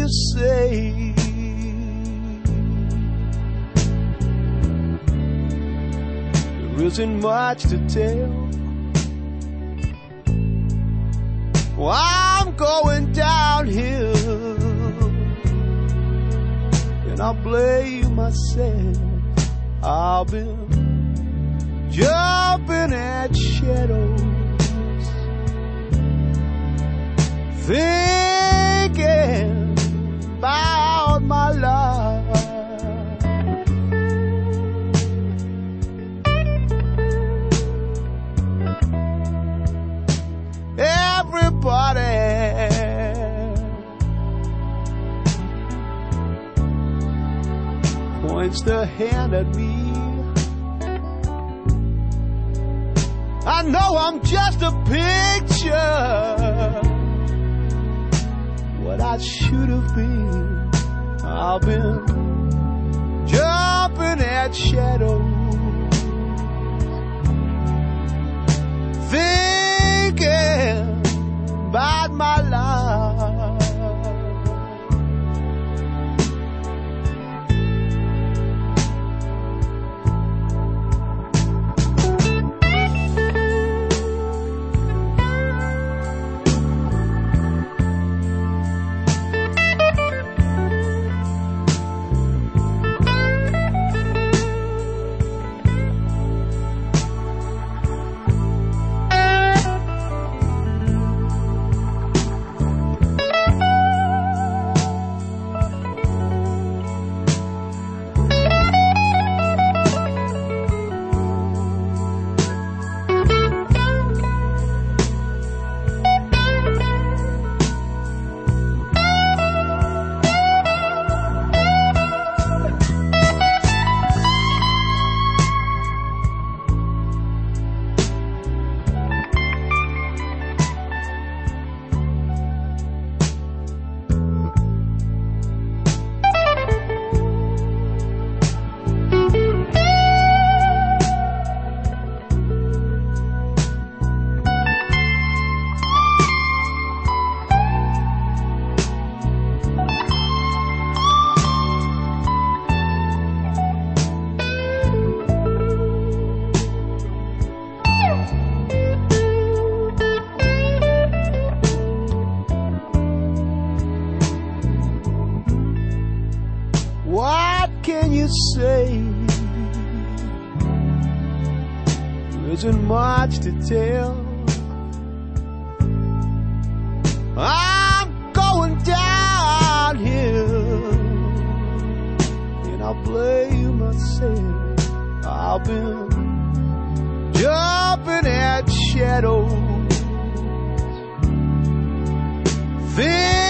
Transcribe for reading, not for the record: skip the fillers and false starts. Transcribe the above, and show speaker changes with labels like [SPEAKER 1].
[SPEAKER 1] say? There isn't much to tell. Well, I'm going downhill, and I blame myself. I've been jumping at shadows, thinking about my life. Everybody points their hand at me. I know I'm just a picture, what I should have been. I've been jumping at shadows, thinking about my life. What can you say? There isn't much to tell. I'm going downhill, and I blame myself. I've been jumping at shadows,